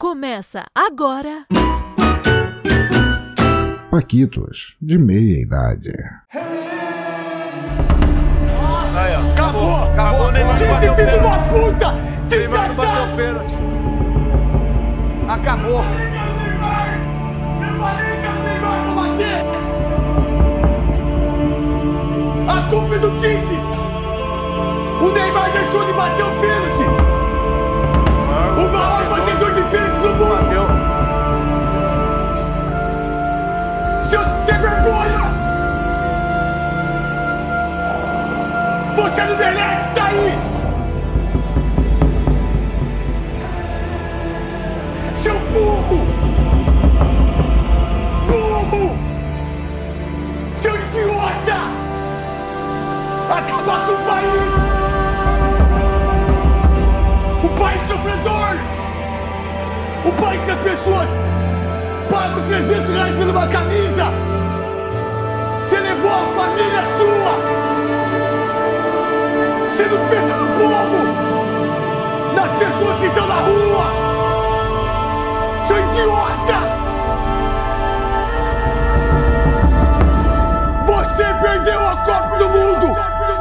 Começa agora. Paquitos, de meia idade. Aí, ó. Acabou, Neymar bateu filho de pênalti. uma puta! Neymar bateu pênalti. Acabou. Eu falei que o Neymar vai bater! A culpa é do Tite! O Neymar deixou de bater o pênalti! O maior batedor de pênalti do mundo! Bateu. Seu sem vergonha! Você não merece estar aí! Seu burro! Burro! Seu idiota! Acabar com o país! O país sofredor! O país que as pessoas pagam R$300 por uma camisa! Você levou a família sua! Você não pensa no povo! Nas pessoas que estão na rua! Seu idiota! Você perdeu a Copa do Mundo!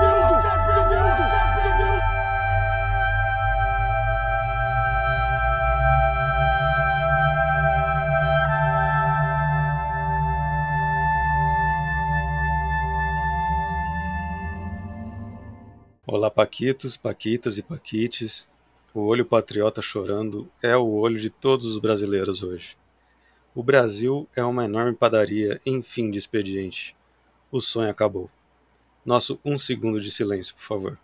Olá, Paquitos, Paquitas e Paquites. O olho patriota chorando é o olho de todos os brasileiros hoje. O Brasil é uma enorme padaria em fim de expediente. O sonho acabou. Nosso 1 segundo de silêncio, por favor.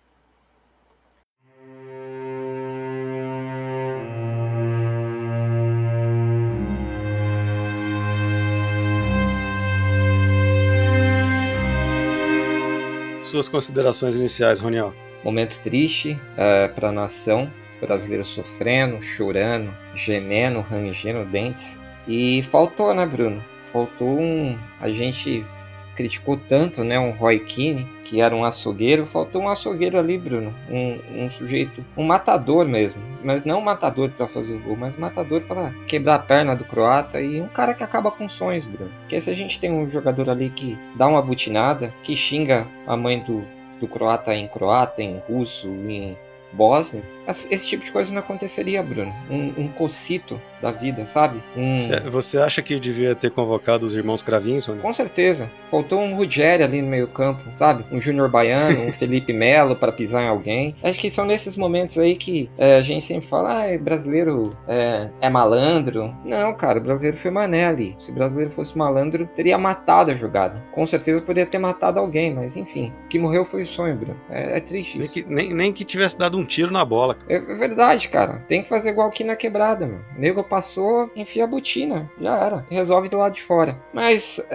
Suas considerações iniciais, Roniel. Momento triste para a nação, brasileiro sofrendo, chorando, gemendo, rangendo dentes. E faltou, né, Bruno? Faltou a gente criticou tanto, né, um Roy Keane, que era um açougueiro. Faltou um açougueiro ali, Bruno. Um sujeito, um matador mesmo. Mas não um matador para fazer o gol, mas matador para quebrar a perna do croata. E um cara que acaba com sonhos, Bruno. Porque se a gente tem um jogador ali que dá uma butinada, que xinga a mãe do croata, em russo, em bósnio, esse tipo de coisa não aconteceria, Bruno. Um cocito da vida, sabe? Você acha que devia ter convocado os irmãos Cravinhos? Ou não? Com certeza. Faltou um Ruggeri ali no meio campo, sabe? Um Júnior Baiano, um Felipe Melo para pisar em alguém. Acho que são nesses momentos aí que a gente sempre fala, brasileiro é malandro. Não, cara, o brasileiro foi mané ali. Se o brasileiro fosse malandro, teria matado a jogada. Com certeza poderia ter matado alguém, mas enfim. O que morreu foi o sonho, Bruno. É triste isso. Nem que tivesse dado um tiro na bola. É verdade, cara. Tem que fazer igual aqui na quebrada, meu. O nego passou, enfia a botina. Já era. Resolve do lado de fora. Mas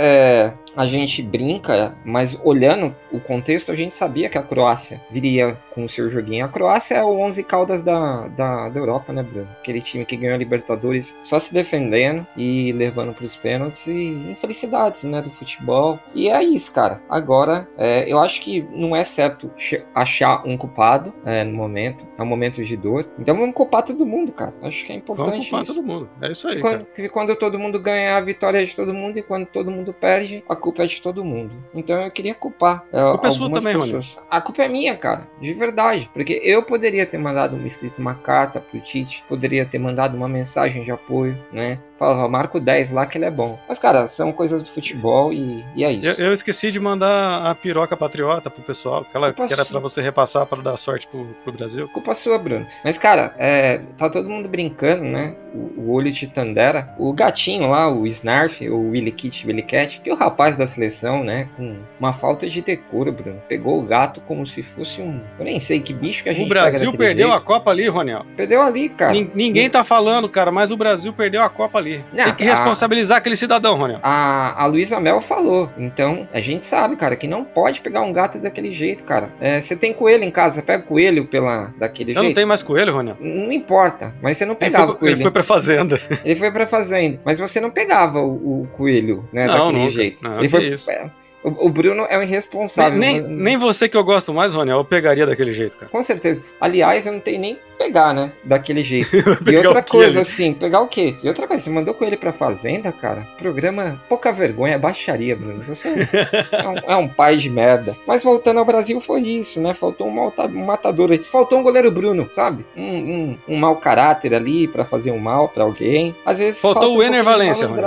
a gente brinca, mas olhando o contexto, a gente sabia que a Croácia viria com o seu joguinho. A Croácia é o 11 Caldas da Europa, né, Bruno? Aquele time que ganhou a Libertadores só se defendendo e levando pros pênaltis e infelicidades, né, do futebol. E é isso, cara. Agora, eu acho que não é certo achar um culpado no momento. É um momento de dor. Então vamos culpar todo mundo, cara. Acho que é importante. Vamos culpar todo mundo. É isso aí, cara. Quando todo mundo ganha, a vitória é de todo mundo, e quando todo mundo perde, a culpa é de todo mundo. Então eu queria culpar a culpa é sua também, pessoas. Mano. A culpa é minha, cara. De verdade. Porque eu poderia ter mandado uma carta pro Tite, poderia ter mandado uma mensagem de apoio, né? Falava, marco 10 lá que ele é bom. Mas, cara, são coisas do futebol e é isso. Eu esqueci de mandar a piroca patriota pro pessoal, que era pra você repassar para dar sorte pro Brasil. Culpa sua, Bruno. Mas, cara, tá todo mundo brincando, né? O olho de Tandera. O gatinho lá, o Snarf, o Willy Cat, que é o rapaz da seleção, né? Com uma falta de decoro, Bruno. Pegou o gato como se fosse um... Eu nem sei que bicho que a gente pega. O Brasil perdeu jeito. A Copa ali, Roniel. Perdeu ali, cara. Ninguém tá falando, cara, mas o Brasil perdeu a Copa ali. Não, tem que responsabilizar aquele cidadão, Roniel. A Luísa Mel falou. Então, a gente sabe, cara, que não pode pegar um gato daquele jeito, cara. Você tem coelho em casa, você pega o coelho daquele jeito. Eu não tenho mais coelho, Roniel. Não importa, mas você não pegava o coelho. Ele foi pra fazenda. Ele foi pra fazenda, mas você não pegava o coelho, né, não, daquele nunca. jeito. Não, ele foi... isso. O Bruno é um irresponsável. Nem você que eu gosto mais, Rony, eu pegaria daquele jeito, cara. Com certeza. Aliás, eu não tenho nem pegar, né? Daquele jeito. E outra coisa, assim, pegar o quê? E outra coisa, você mandou com ele pra fazenda, cara? Programa pouca vergonha, baixaria, Bruno. Você é um pai de merda. Mas voltando ao Brasil, foi isso, né? Faltou um matador aí. Faltou um goleiro Bruno, sabe? Um mau caráter ali pra fazer um mal pra alguém. Às vezes faltou o Ener Valencia, mano.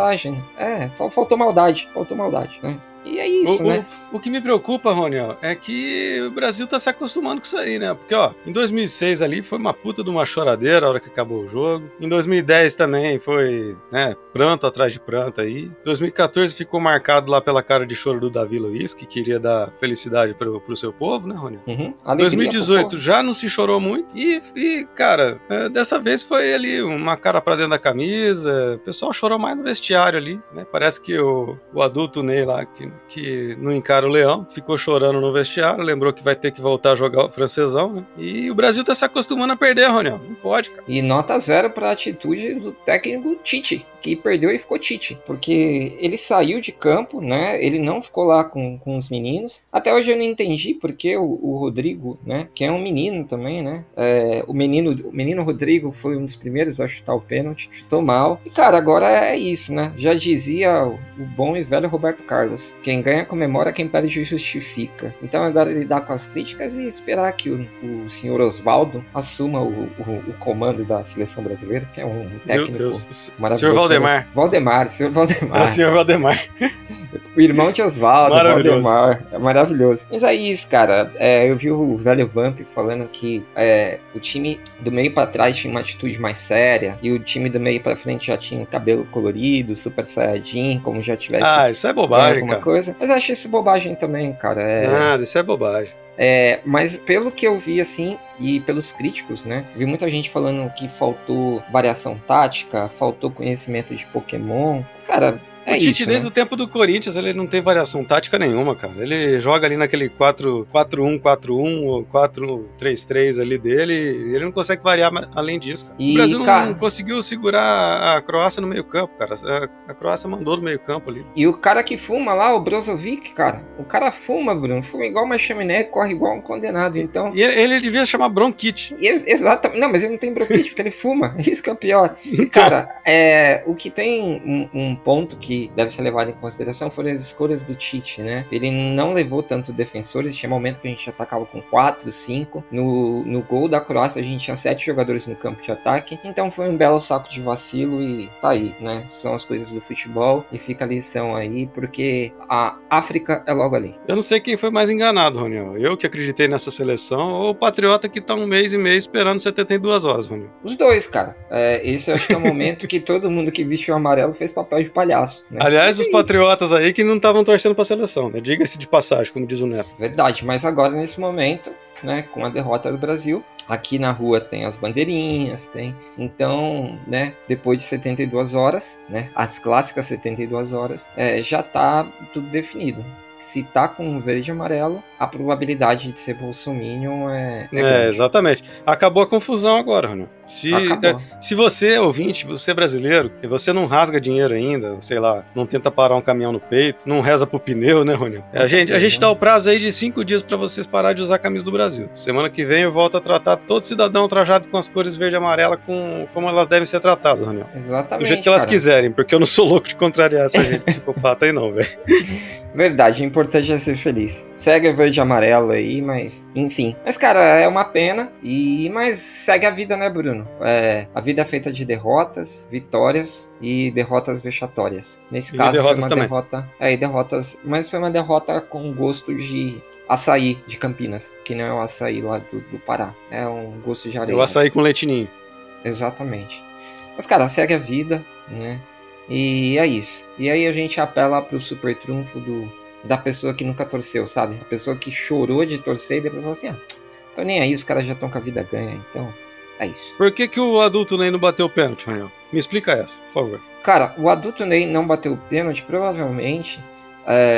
Faltou maldade, né? E é isso, né? O que me preocupa, Rony, é que o Brasil tá se acostumando com isso aí, né? Porque, em 2006 ali foi uma puta de uma choradeira a hora que acabou o jogo. Em 2010 também foi, né, pranto atrás de pranto aí. 2014 ficou marcado lá pela cara de choro do Davi Luiz, que queria dar felicidade pro seu povo, né, Rony? Uhum. 2018 já não se chorou muito e cara, dessa vez foi ali uma cara pra dentro da camisa. O pessoal chorou mais no vestiário ali, né? Parece que o adulto Ney lá, que não encara o Leão, ficou chorando no vestiário, lembrou que vai ter que voltar a jogar o francesão, né? E o Brasil tá se acostumando a perder, Roniel. Não pode, cara. E nota 0 pra atitude do técnico Tite, que perdeu e ficou Tite, porque ele saiu de campo, né? Ele não ficou lá com os meninos. Até hoje eu não entendi porque o Rodrigo, né? Que é um menino também, né? O menino Rodrigo foi um dos primeiros a chutar o pênalti, chutou mal. E, cara, agora é isso, né? Já dizia o bom e velho Roberto Carlos: quem ganha comemora, quem perde justifica. Então agora lidar com as críticas e esperar que o senhor Osvaldo assuma o comando da seleção brasileira, que é um técnico maravilhoso. Senhor Valdemar. Senhor Valdemar. É o senhor Valdemar. O irmão de Osvaldo, Valdemar. É maravilhoso. Mas é isso, cara. Eu vi o velho Vamp falando que o time do meio pra trás tinha uma atitude mais séria e o time do meio pra frente já tinha um cabelo colorido, super saiyajin, como já tivesse... isso é bobagem, cara. Coisa. Mas eu acho isso bobagem também, cara. Nada, isso é bobagem. Mas pelo que eu vi, assim, e pelos críticos, né, vi muita gente falando que faltou variação tática, faltou conhecimento de Pokémon. Mas, cara, o Tite, desde o tempo do Corinthians, ele não tem variação tática nenhuma, cara. Ele joga ali naquele 4-1-4-1 ou 4-3-3 ali dele, e ele não consegue variar além disso, cara. O Brasil não conseguiu segurar a Croácia no meio campo, cara. A Croácia mandou no meio campo ali. E o cara que fuma lá, o Brozovic, cara, o cara fuma, Bruno, fuma igual uma chaminé, corre igual um condenado, então... E ele devia chamar bronquite. Exatamente. Não, mas ele não tem bronquite, porque ele fuma. Isso que é o pior. Então... Cara, o que tem um ponto que deve ser levado em consideração foram as escolhas do Tite, né? Ele não levou tanto defensores, tinha momento que a gente atacava com 4, 5. No gol da Croácia a gente tinha 7 jogadores no campo de ataque, então foi um belo saco de vacilo e tá aí, né? São as coisas do futebol e fica a lição aí, porque a África é logo ali. Eu não sei quem foi mais enganado, Roniel. Eu que acreditei nessa seleção ou o Patriota que tá um mês e meio esperando 72 horas, Roniel? Os dois, cara. Esse eu acho que é o momento que todo mundo que vestiu amarelo fez papel de palhaço. Né? Aliás, os patriotas aí que não estavam torcendo pra seleção, né? Diga-se de passagem, como diz o Neto. Verdade, mas agora nesse momento, né, com a derrota do Brasil, aqui na rua tem as bandeirinhas, então, né, depois de 72 horas, né, as clássicas 72 horas, já tá tudo definido. Se tá com verde e amarelo, a probabilidade de ser bolsominion é grande. Exatamente. Acabou a confusão agora, Rony. Se você é ouvinte, você é brasileiro, e você não rasga dinheiro ainda, sei lá, não tenta parar um caminhão no peito, não reza pro pneu, né, Rony? A gente dá o prazo aí de 5 dias pra vocês parar de usar a camisa do Brasil. Semana que vem eu volto a tratar todo cidadão trajado com as cores verde e amarela como elas devem ser tratadas, Rony. Exatamente, do jeito que elas quiserem, porque eu não sou louco de contrariar essa gente psicopata aí não, velho. Verdade, o importante é ser feliz. Segue o verde e amarelo aí, mas... Enfim. Mas, cara, é uma pena. Mas segue a vida, né, Bruno? A vida é feita de derrotas, vitórias e derrotas vexatórias. Nesse caso, foi uma derrota... E derrotas... Mas foi uma derrota com gosto de açaí de Campinas. Que não é o açaí lá do Pará. É um gosto de areia. É o açaí com leitinho. Exatamente. Mas, cara, segue a vida, né? E é isso. E aí a gente apela pro super trunfo da pessoa que nunca torceu, sabe? A pessoa que chorou de torcer e depois falou assim, tô nem aí, os caras já estão com a vida ganha, então é isso. Por que o adulto Ney não bateu o pênalti, Raniel? Me explica essa, por favor. Cara, o adulto Ney não bateu o pênalti, provavelmente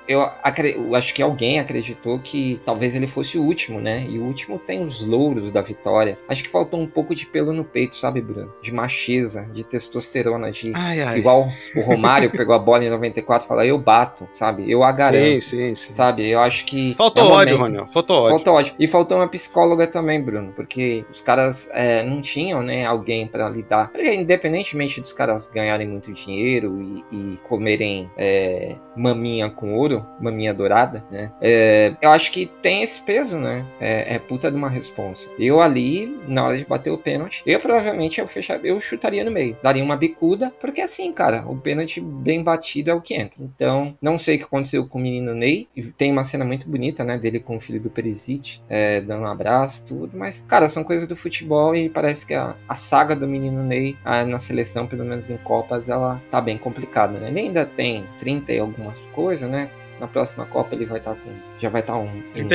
eu acho que alguém acreditou que talvez ele fosse o último, né? E o último tem os louros da vitória. Acho que faltou um pouco de pelo no peito, sabe, Bruno? De macheza, de testosterona, igual o Romário pegou a bola em 94 e falou, eu bato, sabe? Eu agaranto. Sim. Sabe? Eu acho que... Faltou ódio, Ronel. Faltou ódio. E faltou uma psicóloga também, Bruno, porque os caras não tinham, né, alguém pra lidar. Porque independentemente dos caras ganharem muito dinheiro e comerem maminha com ouro, maminha dourada, né? Eu acho que tem esse peso, né? É puta de uma responsa. Eu ali, na hora de bater o pênalti, provavelmente eu chutaria no meio. Daria uma bicuda, porque assim, cara, o pênalti bem batido é o que entra. Então, não sei o que aconteceu com o menino Ney. Tem uma cena muito bonita, né, dele com o filho do Perisic, dando um abraço, tudo. Mas, cara, são coisas do futebol e parece que a saga do menino Ney na seleção, pelo menos em Copas, ela tá bem complicada, né? Ele ainda tem 30 e algumas coisas, né? Na próxima Copa ele vai estar com... Já vai estar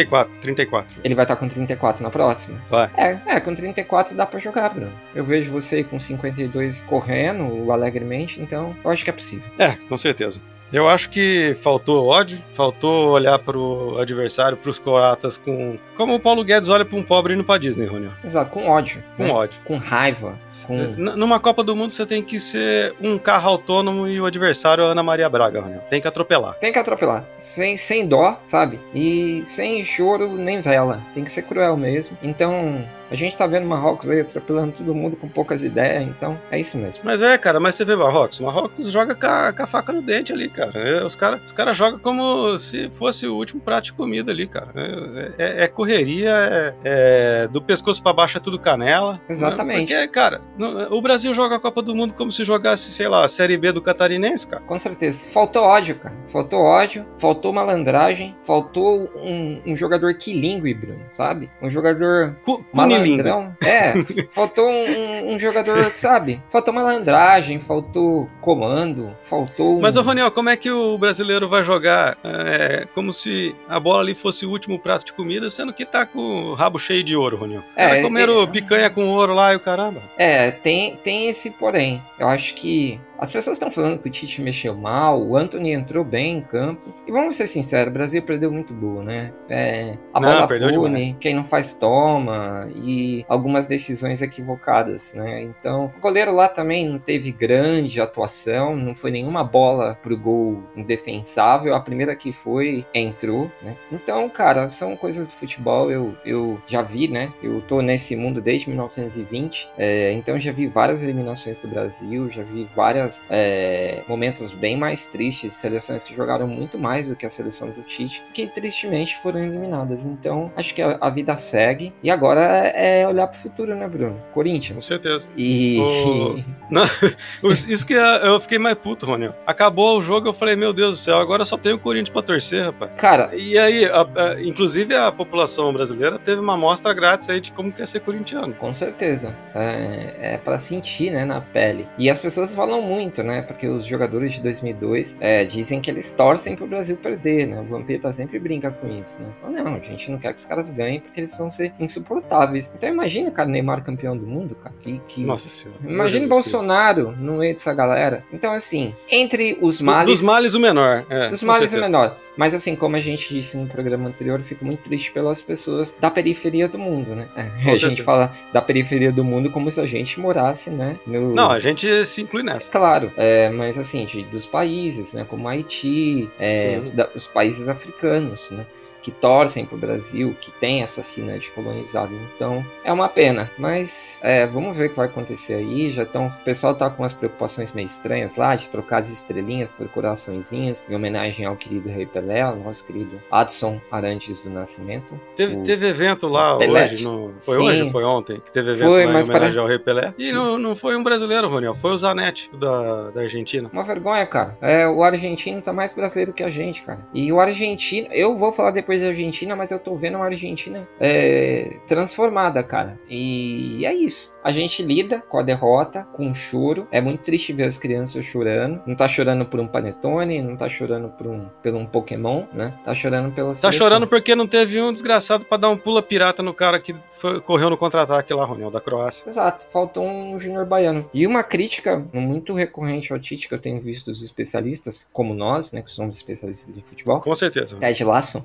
34. Ele vai estar com 34 na próxima? Vai. Com 34 dá pra jogar, Bruno. Eu vejo você com 52 correndo alegremente, então eu acho que é possível. Com certeza. Eu acho que faltou ódio, faltou olhar pro adversário, pros croatas como o Paulo Guedes olha pra um pobre indo pra Disney, Rony. Exato, com ódio. Com né? ódio. Com raiva. Numa Copa do Mundo você tem que ser um carro autônomo e o adversário é a Ana Maria Braga, Rony. Tem que atropelar. Sem dó, sabe? E sem choro nem vela. Tem que ser cruel mesmo. Então... A gente tá vendo Marrocos aí atropelando todo mundo com poucas ideias, então é isso mesmo. Mas cara, mas você vê Marrocos joga com a faca no dente ali, cara. Os caras jogam como se fosse o último prato de comida ali, cara. Correria, do pescoço pra baixo é tudo canela. Exatamente. Porque, cara, o Brasil joga a Copa do Mundo como se jogasse, sei lá, a Série B do Catarinense, cara. Com certeza. Faltou ódio, cara. Faltou malandragem, faltou um jogador quilingue, Bruno, sabe? Um jogador malandrão. Faltou um jogador, sabe? Faltou malandragem, faltou comando, faltou... Mas, Roniel, como é que o brasileiro vai jogar como se a bola ali fosse o último prato de comida, sendo que tá com o rabo cheio de ouro, Roniel? Comeram picanha com ouro lá e o caramba. Tem esse porém. Eu acho que as pessoas estão falando que o Tite mexeu mal, o Antony entrou bem em campo. E vamos ser sinceros, o Brasil perdeu muito gol, né? A bola pune, quem não faz toma, e algumas decisões equivocadas, né? Então, o goleiro lá também não teve grande atuação, não foi nenhuma bola pro gol indefensável. A primeira que foi, entrou, né? Então, cara, são coisas do futebol, eu já vi, né? Eu tô nesse mundo desde 1920, então já vi várias eliminações do Brasil, já vi vários momentos bem mais tristes, seleções que jogaram muito mais do que a seleção do Tite, que tristemente foram eliminadas. Então, acho que a vida segue, e agora é olhar pro futuro, né, Bruno? Corinthians. Com certeza. Isso que eu fiquei mais puto, Rony. Acabou o jogo, eu falei, meu Deus do céu, agora só tem o Corinthians pra torcer, rapaz. Cara... E aí, inclusive a população brasileira teve uma amostra grátis aí de como quer ser corintiano. Com certeza. É pra sentir, né, na pele. E as pessoas falam muito, né? Porque os jogadores de 2002 dizem que eles torcem pro Brasil perder, né? O Vampeta sempre brinca com isso, né? Fala, não, a gente não quer que os caras ganhem porque eles vão ser insuportáveis. Então imagina, cara, Neymar campeão do mundo, cara. Nossa Senhora. Imagina Bolsonaro no meio dessa galera. Então, assim, entre os males... Dos males o menor. Dos males o menor. Mas assim, como a gente disse no programa anterior, eu fico muito triste pelas pessoas da periferia do mundo, né? A gente fala da periferia do mundo como se a gente morasse, né? Não, a gente se inclui nessa. Claro, mas assim, dos países, né? Como Haiti, os países africanos, né? Que torcem pro Brasil, que tem essa sina de colonizado. Então, é uma pena. Mas, vamos ver o que vai acontecer aí. O pessoal tá com umas preocupações meio estranhas lá, de trocar as estrelinhas por coraçõezinhos, em homenagem ao querido Rei Pelé, ao nosso querido Adson Arantes do Nascimento. Teve evento lá Pelete. hoje, hoje ou foi ontem? Que teve evento lá em homenagem ao Rei Pelé. E não foi um brasileiro, Roniel, foi o Zanetti, da Argentina. Uma vergonha, cara. O argentino tá mais brasileiro que a gente, cara. E o argentino, eu vou falar depois depois da Argentina, mas eu tô vendo uma Argentina transformada, cara. E é isso. A gente lida com a derrota, com o choro. É muito triste ver as crianças chorando. Não tá chorando por um panetone, não tá chorando por um Pokémon, né? Tá chorando pela seleção. Tá chorando porque não teve um desgraçado pra dar um pula pirata no cara que correu no contra-ataque lá, Roniel, da Croácia. Exato, faltou um Júnior Baiano. E uma crítica muito recorrente ao Tite, que eu tenho visto dos especialistas, como nós, né, que somos especialistas em futebol. Com certeza. Ted Lasso.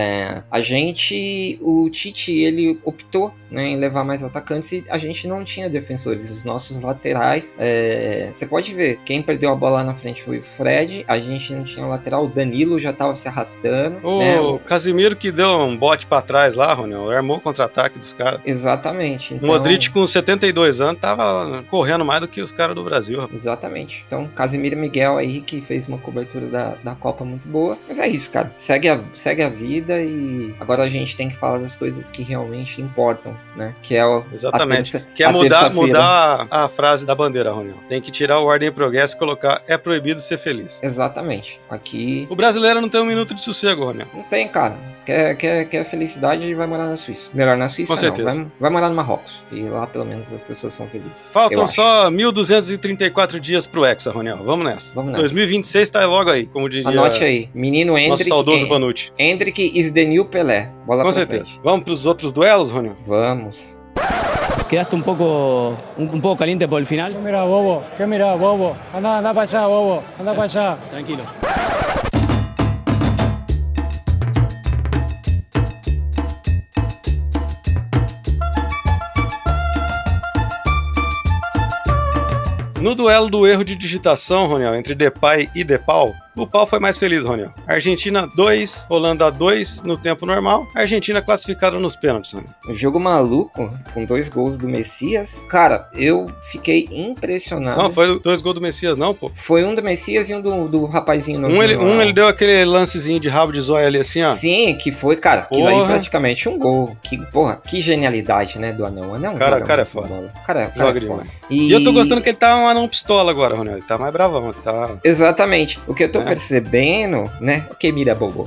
O Tite, ele optou, né, em levar mais atacantes e a gente não tinha defensores. Os nossos laterais, você pode ver, quem perdeu a bola na frente foi o Fred, a gente não tinha lateral, o Danilo já tava se arrastando. O Casimiro que deu um bote pra trás lá, Roniel, armou o contra-ataque dos caras. Exatamente. Então, o Modric com 72 anos tava correndo mais do que os caras do Brasil. Exatamente. Então, Casimiro Miguel aí, que fez uma cobertura da Copa muito boa. Mas é isso, cara. Segue a vida e agora a gente tem que falar das coisas que realmente importam, né? Que é Exatamente. Que é mudar a frase da bandeira, Roniel. Tem que tirar o Ordem e Progresso e colocar é proibido ser feliz. Exatamente. Aqui... O brasileiro não tem um minuto de sossego, Roniel. Não tem, cara. Quer felicidade e vai morar na Suíça. Melhor na Suíça, com certeza. Não. Vai morar no Marrocos. E lá, pelo menos, as pessoas são felizes. Faltam só 1.234 dias pro Hexa, Roniel. Vamos nessa. 2026 tá logo aí, como diria... Anote aí. Menino Endrick... Nosso saudoso Vanucci. Endrick is the new Pelé. Bola com pra certeza. Frente. Vamos pros outros duelos, Roniel? Vamos. ¿Quedaste un poco caliente por el final? ¿Qué mirá, bobo? Anda para allá, bobo. Anda para allá. Tranquilo. No duelo do erro de digitação, Roniel, entre Depay e Depal, o pau foi mais feliz, Roniel. Argentina 2, Holanda 2 no tempo normal. Argentina classificada nos pênaltis, Roniel. Um jogo maluco, com 2 gols do Messias. Cara, eu fiquei impressionado. Não, foi 2 gols do Messias, não, pô. Foi um do Messias e um do rapazinho. Ele deu aquele lancezinho de rabo de zóia ali assim, ó. Sim, que foi, cara, aquilo aí praticamente um gol. Que genialidade, né, do anão. Cara é foda. Cara joga demais. E eu tô gostando que ele tá um anão pistola agora, Roniel. Ele tá mais bravão. Tá... Exatamente. O que eu tô percebendo, né? O que mira, bobo?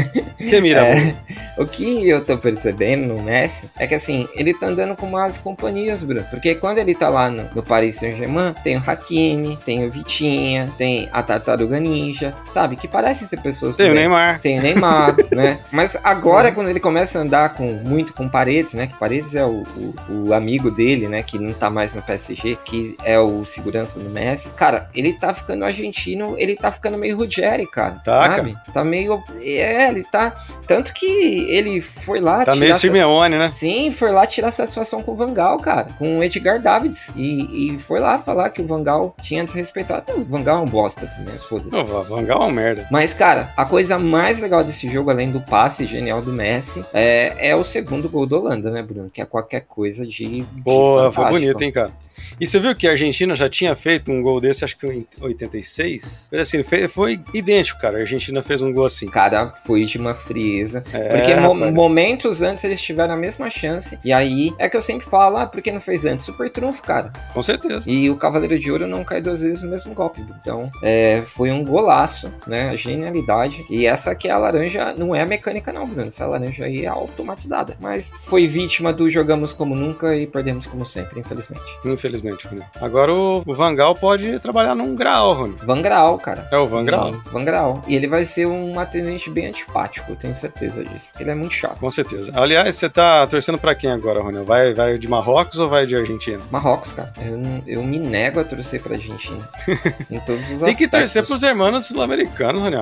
O que eu tô percebendo no Messi é que, assim, ele tá andando com más companhias, Bruno. Porque quando ele tá lá no Paris Saint-Germain, tem o Hakimi, tem o Vitinha, tem a Tartaruga Ninja, sabe? Que parecem ser pessoas... Tem o Neymar. Tem o Neymar, né? Mas agora, quando ele começa a andar muito com Paredes, né? Que Paredes é o amigo dele, né? Que não tá mais no PSG, que é o segurança do Messi. Cara, ele tá ficando argentino, ele tá ficando meio Ruggeri, cara. Sabe? Tá meio... ele tá... Tanto que ele foi lá... Tá meio Simeone, né? Sim, foi lá tirar satisfação com o Van Gaal, cara. Com o Edgar Davids. E foi lá falar que o Van Gaal tinha desrespeitado. O Van Gaal é um bosta também, foda-se. O Van Gaal é uma merda. Mas, cara, a coisa mais legal desse jogo, além do passe genial do Messi, é o segundo gol da Holanda, né, Bruno? Que é qualquer coisa de Pô, foi bonito, hein, cara? E você viu que a Argentina já tinha feito um gol desse, acho que em 86? Mas assim, foi idêntico, cara. A Argentina fez um gol assim. Cara, foi de uma frieza. Porque momentos antes eles tiveram a mesma chance. E aí, é que eu sempre falo, por que não fez antes? Super trunfo, cara. Com certeza. E o Cavaleiro de Ouro não cai 2 vezes no mesmo golpe. Então, foi um golaço, né? A genialidade. E essa aqui é a laranja, não é a mecânica não, Bruno. Essa laranja aí é automatizada. Mas foi vítima do jogamos como nunca e perdemos como sempre, infelizmente. Infelizmente, Rony. Agora o Van Gaal pode trabalhar num Graal, Rony. Van Gaal, cara. É o Van Gaal. Van Gaal. E ele vai ser um atendente bem antipático, eu tenho certeza disso. Porque ele é muito chato. Com certeza. Aliás, você tá torcendo pra quem agora, Rony? Vai de Marrocos ou vai de Argentina? Marrocos, cara. Eu me nego a torcer pra Argentina. Em todos os aspectos. Tem que torcer pros hermanos sul-americanos, Rony.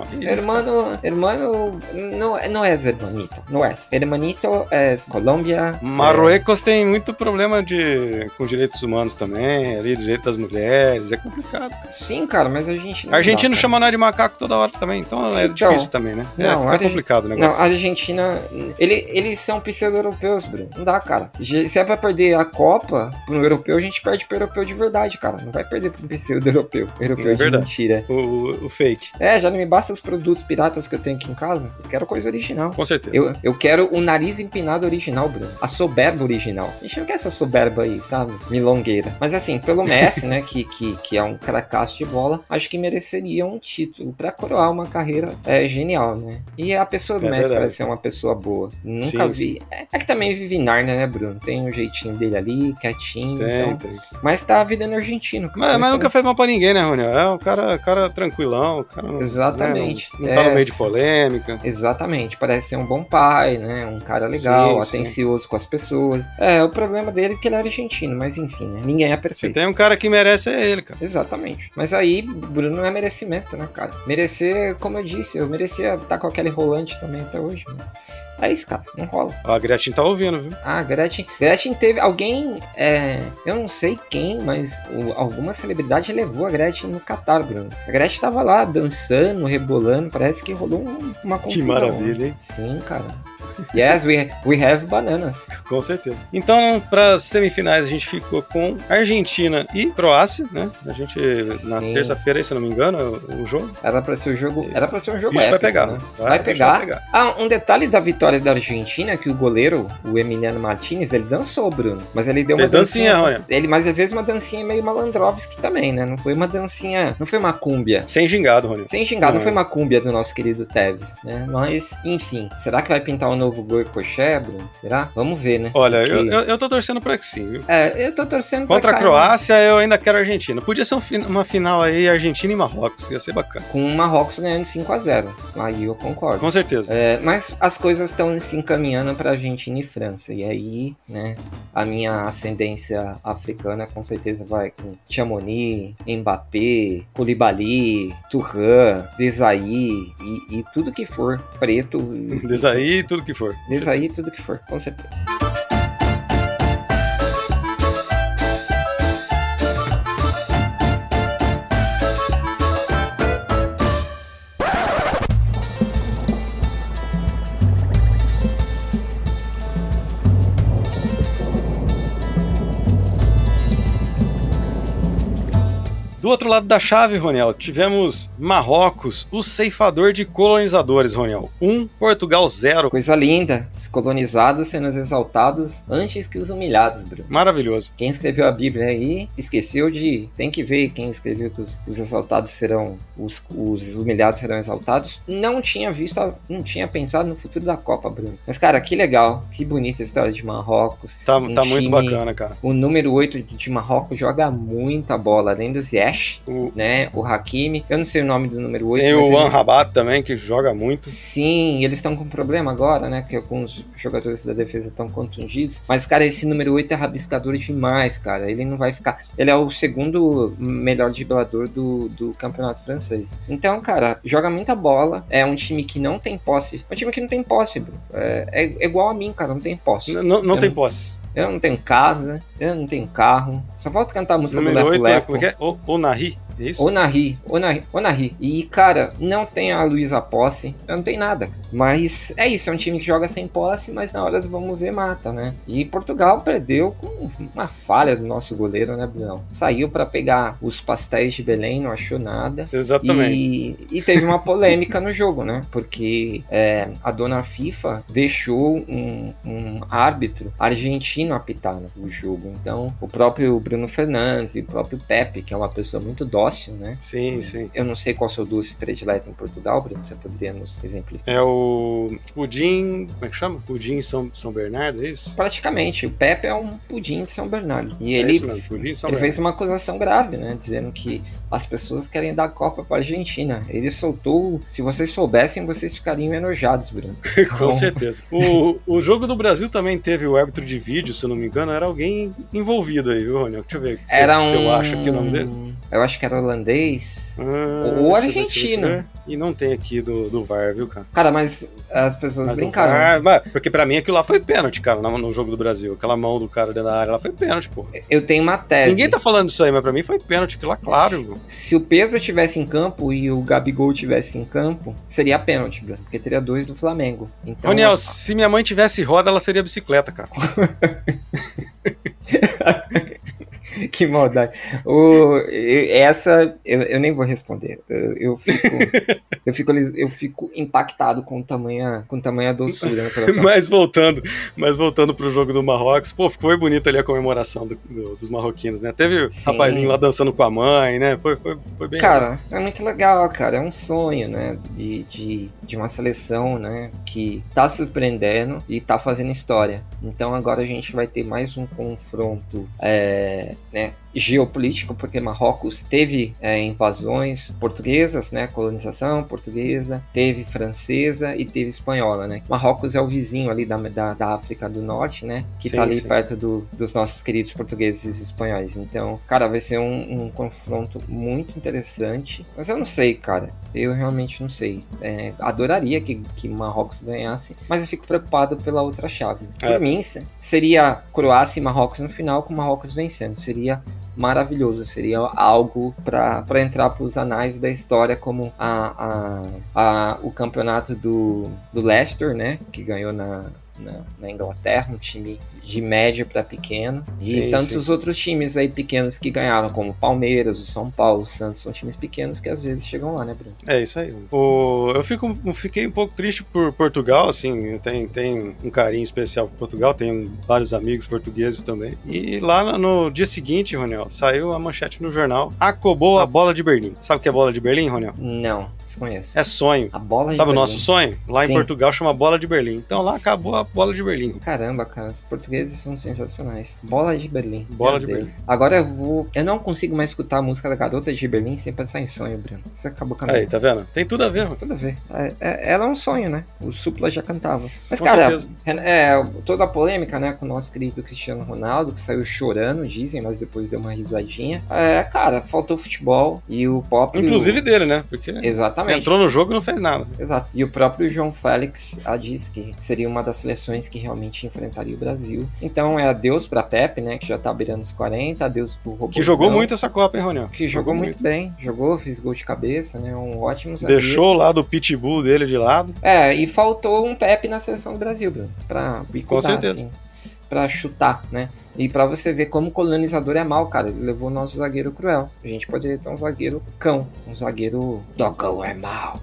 Hermano, não é hermanito. Não é. Hermanito é Colômbia. Marruecos tem muito problema com direitos humanos também, ali, direito das mulheres, é complicado. Cara. Sim, cara, mas a gente não. A Argentina chama nós de macaco toda hora também, então é difícil também, né? Não, é complicado o negócio. Não, a Argentina, eles são pseudo-europeus, Bruno. Não dá, cara. Se é pra perder a Copa pra um europeu, a gente perde pro europeu de verdade, cara. Não vai perder pro um pseudo-europeu. Europeu de mentira. O fake. Já não me basta os produtos piratas que eu tenho aqui em casa. Eu quero coisa original. Com certeza. Eu quero o nariz empinado original, Bruno. A soberba original. A gente não quer essa soberba aí, sabe? Milongueira. Mas assim, pelo Messi, né, que é um cracaço de bola, acho que mereceria um título tudo pra coroar uma carreira genial, né? E a pessoa do Messi parece ser uma pessoa boa. Nunca vi. É que também vive em Nárnia, né, Bruno? Tem um jeitinho dele ali, quietinho. Tem. Mas tá vivendo argentino. Mas nunca fez mal pra ninguém, né, Rony? É um cara tranquilão. O cara Exatamente. Não tá no meio de polêmica. Exatamente. Parece ser um bom pai, né? Um cara legal, atencioso com as pessoas. O problema dele é que ele é argentino, mas enfim, né? Ninguém é perfeito. Se tem um cara que merece, é ele, cara. Exatamente. Mas aí, Bruno, não é merecimento, né, cara? Merecer, como eu disse, eu merecia estar com aquele rolante também até hoje, mas é isso, cara, não rola. A Gretchen tá ouvindo, viu? Ah, Gretchen teve alguém, eu não sei quem, mas alguma celebridade levou a Gretchen no Catar, Bruno. A Gretchen tava lá dançando, rebolando, parece que rolou uma confusão. Que maravilha, hein? Sim, cara. Yes, we have bananas. Com certeza. Então, para as semifinais, a gente ficou com Argentina e Croácia, né? A gente, na terça-feira, se eu não me engano, o jogo. Era para ser um jogo épico, vai pegar, né? Vai pegar. Ah, um detalhe da vitória da Argentina é que o goleiro, o Emiliano Martinez, ele dançou, Bruno. Mas ele deu uma dancinha. Olha. Mas ele fez uma dancinha meio Malandrovski também, né? Não foi uma dancinha, não foi uma cúmbia. Sem gingado, Rony. Sem gingado, não foi uma cúmbia do nosso querido Tevez, né? Mas, enfim, será que vai pintar um novo Goicoechea, Bruno? Será? Vamos ver, né? Olha, eu tô torcendo pra que sim, viu? Eu tô torcendo contra a Croácia, eu ainda quero a Argentina. Podia ser uma final aí, Argentina e Marrocos, ia ser bacana. Com o Marrocos ganhando 5-0. Aí eu concordo. Com certeza. Mas as coisas estão se encaminhando pra Argentina e França. E aí, né, a minha ascendência africana com certeza vai com Tchouaméni, Mbappé, Koulibaly, Thuram, Desailly e tudo que for preto. Desailly e tudo que for. Desailly e tudo que for, com certeza. Do outro lado da chave, Roniel, tivemos Marrocos, o ceifador de colonizadores, Roniel. 1, Portugal 0. Coisa linda. Os colonizados sendo exaltados antes que os humilhados, Bruno. Maravilhoso. Quem escreveu a Bíblia aí esqueceu de... Tem que ver quem escreveu que os exaltados serão... Os humilhados serão exaltados. Não tinha pensado no futuro da Copa, Bruno. Mas, cara, que legal. Que bonita a história de Marrocos. Tá muito bacana, cara. O número 8 de Marrocos joga muita bola. Além do Ziyech, né? O Hakimi. Eu não sei o nome do número 8. Tem o Amrabat também, que joga muito. Sim, eles estão com problema agora, né? Que alguns jogadores da defesa estão contundidos. Mas, cara, esse número 8 é rabiscador demais, cara. Ele não vai ficar... Ele é o segundo melhor driblador do campeonato francês. Então, cara, joga muita bola. É um time que não tem posse. É um time que não tem posse, bro. É igual a mim, cara. Não tem posse. Não tem posse. Eu não tenho casa, eu não tenho carro. Só falta cantar a música número do Lepo 8, Lepo. Como é que é? Onari, é isso? Onari. E, cara, não tem a Luísa Posse, não tem nada. Mas é isso, é um time que joga sem posse, mas na hora do vamos ver mata, né? E Portugal perdeu com uma falha do nosso goleiro, né, Bruno? Saiu pra pegar os pastéis de Belém, não achou nada. Exatamente. E teve uma polêmica no jogo, né? Porque a dona FIFA deixou um árbitro argentino apitar o jogo. Então, o próprio Bruno Fernandes e o próprio Pepe, que é uma pessoa muito dócil, né? Sim. Eu não sei qual é o seu doce predileto em Portugal, Bruno, você poderia nos exemplificar? É o pudim, como é que chama? Pudim São Bernardo, é isso? Praticamente, o Pepe é um pudim de São Bernardo. E ele fez uma acusação grave, né? Dizendo que as pessoas querem dar a Copa para a Argentina. Ele soltou, se vocês soubessem, vocês ficariam enojados, Bruno. Com certeza. O jogo do Brasil também teve o árbitro de vídeo, se eu não me engano, era alguém envolvido aí, viu, Rony? Deixa eu ver se eu acho aqui o nome dele. Eu acho que era holandês ou argentino. E não tem aqui do VAR, viu, cara? Cara, mas as pessoas brincaram. Porque pra mim aquilo lá foi pênalti, cara, no jogo do Brasil. Aquela mão do cara dentro da área lá foi pênalti, pô. Eu tenho uma tese. Ninguém tá falando disso aí, mas pra mim foi pênalti, aquilo lá, claro. Se o Pedro estivesse em campo e o Gabigol estivesse em campo, seria pênalti, Bruno, porque teria 2 do Flamengo. Então, Roniel, se minha mãe tivesse roda, ela seria bicicleta, cara. Que maldade. Eu nem vou responder. Eu fico impactado com tamanha doçura no coração. Mas voltando pro jogo do Marrocos, pô, ficou bonito ali a comemoração dos marroquinos, né? Teve o rapazinho lá dançando com a mãe, né? Foi bem... Cara, é muito legal, cara. É um sonho, né? De uma seleção, né? Que tá surpreendendo e tá fazendo história. Então agora a gente vai ter mais um confronto, né? Geopolítico, porque Marrocos teve invasões portuguesas, né, colonização portuguesa, teve francesa e teve espanhola, né. Marrocos é o vizinho ali da África do Norte, né, que tá ali perto dos nossos queridos portugueses e espanhóis. Então, cara, vai ser um confronto muito interessante, mas eu não sei, cara, eu realmente não sei. Adoraria que Marrocos ganhasse, mas eu fico preocupado pela outra chave. Por mim, seria Croácia e Marrocos no final, com Marrocos vencendo. Seria maravilhoso, seria algo para entrar para os anais da história, como o campeonato do Leicester, né, que ganhou na Inglaterra, um time de média para pequeno, e tantos outros times aí pequenos que ganharam, como o Palmeiras, o São Paulo, o Santos, são times pequenos que às vezes chegam lá, né, Bruno? É isso aí. Eu fiquei um pouco triste por Portugal, assim, tenho um carinho especial por Portugal, tenho vários amigos portugueses também, e lá no dia seguinte, Roniel, saiu a manchete no jornal: acabou a bola de Berlim. Sabe o que é bola de Berlim, Roniel? Não, desconheço. É sonho. A bola de Sabe Berlim. O nosso sonho? Lá Sim. Em Portugal chama bola de Berlim. Então lá acabou a bola de Berlim. Caramba, cara, os portugueses são sensacionais. Bola de Berlim. Bola de Berlim. Agora eu não consigo mais escutar a música da Garota de Berlim sem pensar em sonho, Bruno. Isso acabou com a minha. Aí, tá vendo? Tem tudo a ver, mano. Tudo a ver. Ela é um sonho, né? O Supla já cantava. Mas, Com cara, certeza. toda a polêmica, né, com o nosso querido Cristiano Ronaldo, que saiu chorando, dizem, mas depois deu uma risadinha. Cara, faltou futebol e o próprio... Inclusive dele, né? Porque exatamente. Entrou no jogo e não fez nada. Exato. E o próprio João Félix disse que seria uma das seleções que realmente enfrentaria o Brasil. Então é adeus pra Pepe, né, que já tá beirando os 40, adeus pro Robozão. Que jogou muito essa Copa, hein, Roniel? Que jogou muito bem. Fez gol de cabeça, né, um ótimo zagueiro. Deixou lá do pitbull dele de lado. E faltou um Pepe na seleção do Brasil, Bruno, pra bicutar, assim, pra chutar, né. E pra você ver como o colonizador é mal, cara. Ele levou o nosso zagueiro cruel. A gente poderia ter um zagueiro cão. Um zagueiro... Dogão é mal.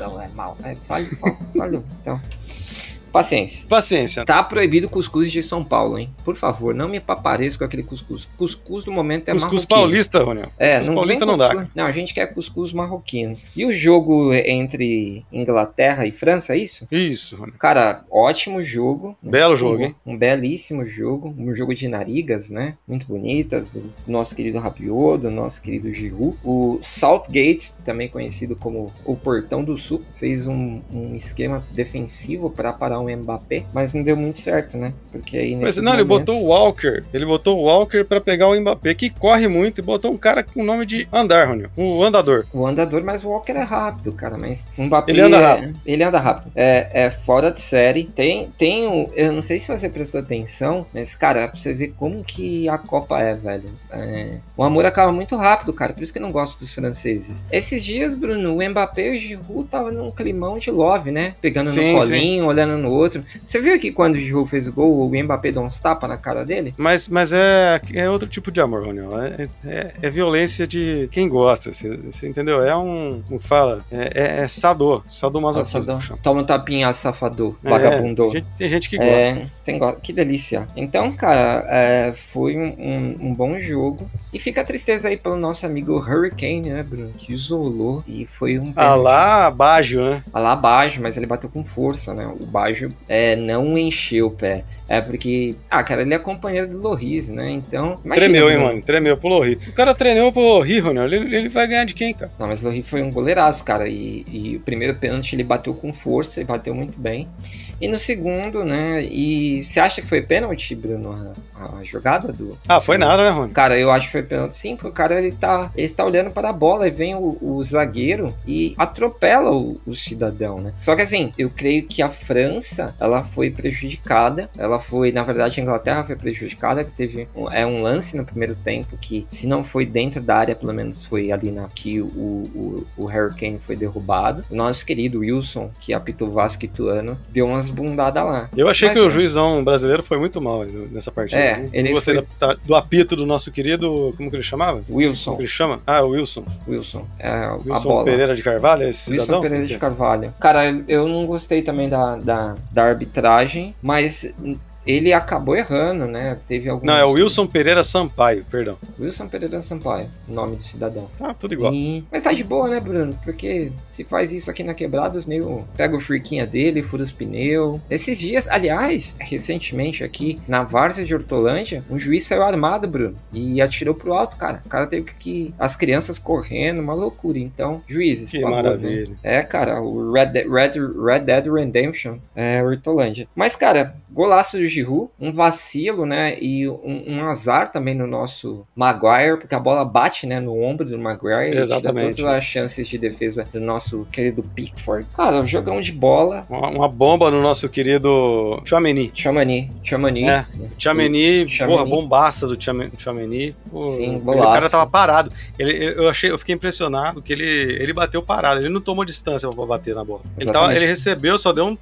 Falhou. Então... Paciência. Tá proibido o cuscuz de São Paulo, hein? Por favor, não me papareça com aquele cuscuz. Cuscuz do momento é cuscuz marroquino. Paulista, Roniel. Cuscuz paulista não dá. Não, a gente quer cuscuz marroquino. E o jogo entre Inglaterra e França, é isso? Isso, Roniel. Cara, ótimo jogo. Belo jogo, hein? Um belíssimo jogo. Um jogo de narigas, né? Muito bonitas. Do nosso querido Rabiot, do nosso querido Giroud. O Southgate, também conhecido como o Portão do Sul, fez um esquema defensivo para parar o Mbappé, mas não deu muito certo, né? Porque aí ele botou o Walker. Ele botou o Walker pra pegar o Mbappé, que corre muito, e botou um cara com o nome de Andar, Roniel. O andador. O andador, mas o Walker é rápido, cara. Mas o Mbappé... Ele anda rápido. É fora de série. Eu não sei se você prestou atenção, mas, cara, pra você ver como que a Copa é, velho. O amor acaba muito rápido, cara. Por isso que eu não gosto dos franceses. Esses dias, Bruno, o Mbappé e o Giroud tava num climão de love, né? Pegando no colinho, olhando no outro. Você viu que quando o Giroud fez o gol, o Mbappé deu uns tapas na cara dele? Mas é outro tipo de amor, Roniel. É violência de quem gosta, você entendeu? É como fala? É sadomasoquismo. Toma um tapinha, safador, vagabundor. Tem gente que gosta. Que delícia. Então, cara, foi um bom jogo. E fica a tristeza aí pelo nosso amigo Hurricane, né, Bruno? Que isolou e foi um... Alá Baggio, né? Alá Baggio, mas ele bateu com força, né? O Baggio não encheu o pé. É porque... cara, ele é companheiro do Lloris, né? Então... Tremeu, hein, mano? Tremeu pro Lloris. O cara treinou pro Lloris, Roniel. Ele vai ganhar de quem, cara? Não, mas o Lloris foi um goleiraço, cara. E o primeiro pênalti ele bateu com força e bateu muito bem. E no segundo, né? E você acha que foi pênalti, Bruno, a jogada do... foi nada, né, Rony? Cara, eu acho que foi pênalti sim, porque o cara ele está olhando para a bola e vem o o zagueiro e atropela o cidadão, né? Só que assim, eu creio que a França, ela foi prejudicada, na verdade a Inglaterra foi prejudicada, que teve um lance no primeiro tempo que, se não foi dentro da área, pelo menos foi ali que o Harry Kane foi derrubado. O nosso querido Wilson, que apitou o Vasco Ituano, deu umas bundadas lá. Eu achei que o juizão brasileiro foi muito mal nessa partida. Ele gostei do apito do nosso querido, como que ele chamava? Wilson. Como que ele chama? Ah, o Wilson. Wilson Wilson Pereira de Carvalho, esse Wilson cidadão? Pereira de Carvalho. Cara, eu não gostei também da arbitragem, mas ele acabou errando, né? Teve alguns... Não, é o Wilson Pereira Sampaio, perdão. Wilson Pereira Sampaio, nome do cidadão. Ah, tudo igual. Mas tá de boa, né, Bruno? Porque se faz isso aqui na quebrada, os nego pega o friquinha dele, fura os pneus. Esses dias, aliás, recentemente aqui, na várzea de Hortolândia, um juiz saiu armado, Bruno, e atirou pro alto, cara. O cara teve que... As crianças correndo, uma loucura. Então, juízes, que por favor, maravilha. Né? Cara, o Red Dead Redemption Hortolândia. Mas, cara, golaço do Giroud, um vacilo, né, e um azar também no nosso Maguire, porque a bola bate, né, no ombro do Maguire. Exatamente. E todas as chances de defesa do nosso querido Pickford. Cara, um jogão de bola. Uma bomba no nosso querido Tchouaméni. Tchouaméni, porra, bombaça do Tchouaméni. Sim, o cara tava parado. Eu fiquei impressionado que ele bateu parado, ele não tomou distância pra bater na bola. Ele recebeu, só deu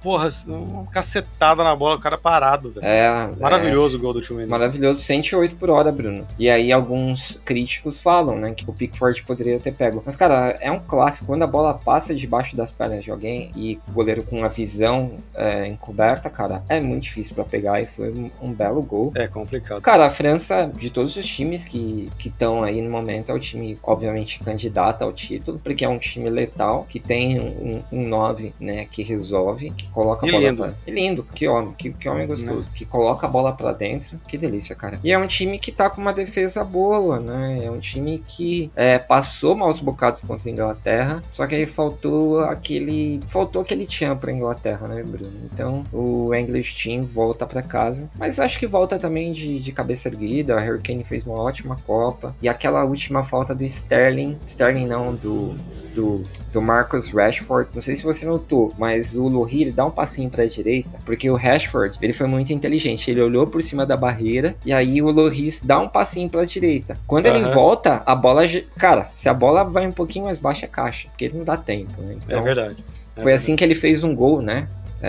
uma cacetada na bola, o cara parado. Maravilhoso o gol do Tchouaméni. Maravilhoso, 108 por hora, Bruno. E aí alguns críticos falam, né, que o Pickford poderia ter pego. Mas, cara, é um clássico. Quando a bola passa debaixo das pernas de alguém e o goleiro com a visão encoberta, cara, é muito difícil pra pegar e foi um belo gol. É complicado. Cara, a França, de todos os times que estão aí no momento, é o time, obviamente, candidato ao título, porque é um time letal, que tem um 9, né, que resolve, que coloca a bola lindo. E lindo, que homem gostoso, que coloca a bola pra dentro, que delícia, cara. E é um time que tá com uma defesa boa, né, é um time que passou maus bocados contra a Inglaterra, só que aí faltou aquele tchan pra Inglaterra, né, Bruno? Então, o English Team volta pra casa, mas acho que volta também de cabeça erguida. A Harry Kane fez uma ótima Copa, e aquela última falta do Sterling não, do Marcus Rashford, não sei se você notou, mas o Lohri, ele dá um passinho pra direita, porque o Rashford, ele foi muito inteligente, ele olhou por cima da barreira, e aí o Lohri dá um passinho pra direita. Quando ele volta, a bola, cara, se a bola vai um pouquinho mais baixa, é caixa, porque ele não dá tempo, né? Então, é verdade. Foi assim que ele fez um gol, né?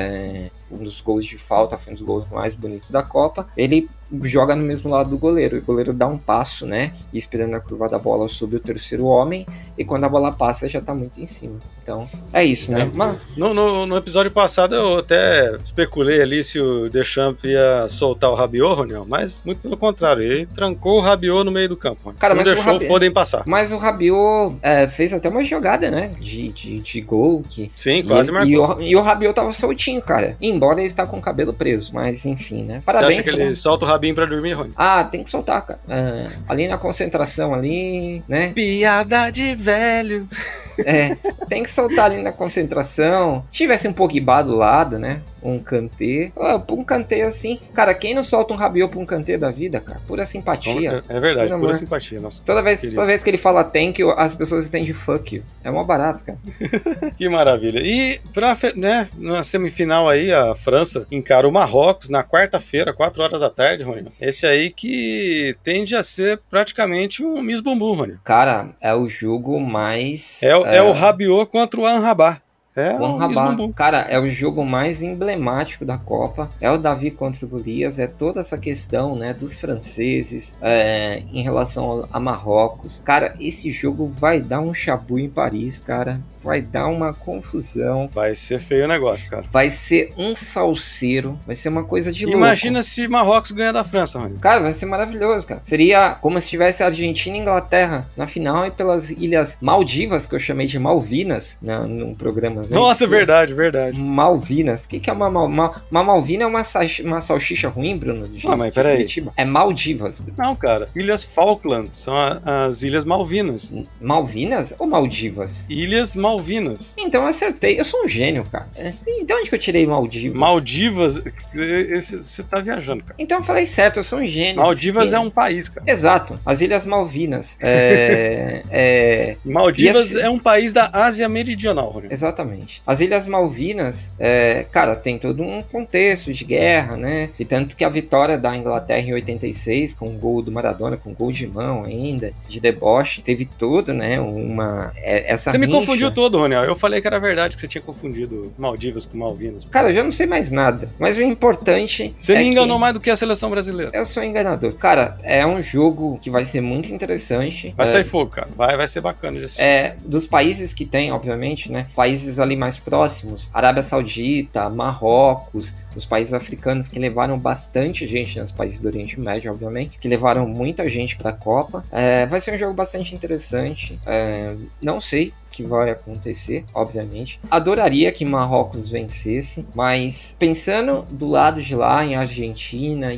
Um dos gols de falta, foi um dos gols mais bonitos da Copa. Ele joga no mesmo lado do goleiro, e o goleiro dá um passo, né, esperando a curva da bola sobre o terceiro homem, e quando a bola passa já tá muito em cima. Então, é isso, né? Mas... No episódio passado eu até especulei ali se o Deschamps ia soltar o Rabiot, Roniel, mas muito pelo contrário, ele trancou o Rabiot no meio do campo. Cara, não deixou o Foden passar. Mas o Rabiot fez até uma jogada, né, de gol. Sim, quase marcou. E o Rabiot tava soltinho, cara, embora ele está com o cabelo preso, mas enfim, né? Parabéns. Você acha que ele solta o rabinho pra dormir, Rony? Tem que soltar, cara. Ali na concentração, ali, né? Piada de velho. Tem que soltar ali na concentração. Se tivesse um Pogba do lado, né? Um Kanté. Um Kanté assim. Cara, quem não solta um Rabiot pra um Kanté da vida, cara? Pura simpatia. É verdade, pura simpatia. Nossa, toda vez que ele fala thank you, as pessoas entendem fuck you. É mó barato, cara. Que maravilha. E na semifinal aí, a França encara o Marrocos na quarta-feira, 4 horas da tarde, Rony. Esse aí que tende a ser praticamente um Miss Bumbum, Rony. Cara, é o jogo mais... É o Rabiot contra o Anrabat. Cara, é o jogo mais emblemático da Copa. É o Davi contra o Golias. É toda essa questão, né, dos franceses em relação a Marrocos. Cara, esse jogo vai dar um chabu em Paris, cara. Vai dar uma confusão. Vai ser feio o negócio, cara. Vai ser um salseiro. Vai ser uma coisa de louco. Imagina se Marrocos ganha da França, mano. Cara, vai ser maravilhoso, cara. Seria como se tivesse Argentina e Inglaterra na final, e pelas Ilhas Maldivas, que eu chamei de Malvinas, num programa Malvinas. Hein? Nossa, verdade. Malvinas. O que é uma Malvina? É uma salsicha ruim, Bruno? Mas peraí. Curitiba? É Maldivas, Bruno. Não, cara. Ilhas Falkland são as Ilhas Malvinas. Malvinas ou Maldivas? Ilhas Malvinas. Então eu acertei. Eu sou um gênio, cara. E de onde que eu tirei Maldivas? Maldivas? Você tá viajando, cara. Então eu falei certo, eu sou um gênio. Maldivas é um país, cara. Exato. As Ilhas Malvinas. Maldivas é um país da Ásia Meridional, Rony. Exatamente. As Ilhas Malvinas, cara, tem todo um contexto de guerra, né? E tanto que a vitória da Inglaterra em 86, com o gol do Maradona, com gol de mão ainda, de deboche, teve todo, né, essa Você rincha. me confundiu todo, Rony. Eu falei que era verdade que você tinha confundido Maldivas com Malvinas. Cara, eu já não sei mais nada. Mas o importante Você me enganou mais do que a seleção brasileira. Eu sou enganador. Cara, é um jogo que vai ser muito interessante. Vai sair fogo, cara. Vai ser bacana de assistir. Dos países que tem, obviamente, né? Países ali mais próximos, Arábia Saudita, Marrocos, os países africanos que levaram bastante gente, nos países do Oriente Médio, obviamente, que levaram muita gente pra Copa. Vai ser um jogo bastante interessante. Não sei o que vai acontecer, obviamente. Adoraria que Marrocos vencesse, mas pensando do lado de lá, em Argentina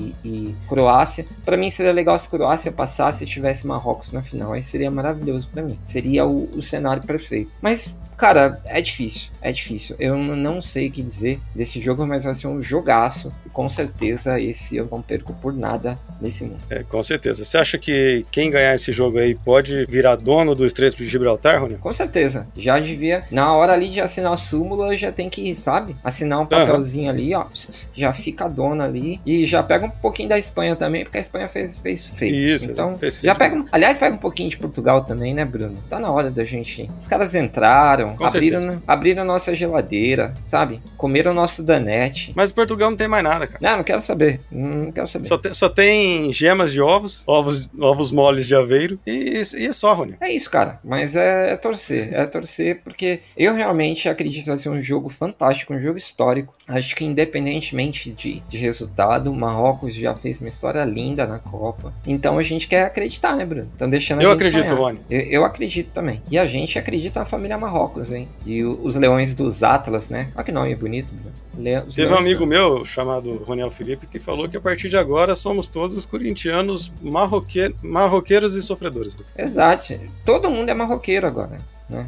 e Croácia, pra mim seria legal se Croácia passasse e tivesse Marrocos na final. Aí seria maravilhoso pra mim. Seria o cenário perfeito. Mas, cara, é difícil. Eu não sei o que dizer desse jogo, mas vai ser um jogaço. E com certeza esse eu não perco por nada nesse mundo. Com certeza. Você acha que quem ganhar esse jogo aí pode virar dono do Estreito de Gibraltar, Rony? Com certeza. Já devia. Na hora ali de assinar a súmula, já tem que, sabe? Assinar um papelzinho ali, ó. Já fica dona ali. E já pega um pouquinho da Espanha também, porque a Espanha fez feio. Isso, então, fez feio. Já pega. Aliás, pega um pouquinho de Portugal também, né, Bruno? Tá na hora da gente. Os caras entraram, abriram a nossa geladeira, sabe? Comeram o nosso danete. Mas Portugal não tem mais nada, cara. Não quero saber. Não quero saber. Só tem gemas de ovos moles de aveiro e é só, Rony. É isso, cara. Mas é torcer, porque eu realmente acredito que vai ser um jogo fantástico, um jogo histórico. Acho que independentemente de resultado, o Marrocos já fez uma história linda na Copa. Então a gente quer acreditar, né, Bruno? Então deixando Eu a gente acredito, sonhar. Rony. Eu acredito também. E a gente acredita na família Marrocos, hein? E os leões dos Atlas, né? Olha que nome bonito, Bruno. Teve um amigo meu chamado Roniel Felipe que falou que a partir de agora somos todos corintianos marroqueiros e sofredores. Exato. Todo mundo é marroqueiro agora. Né?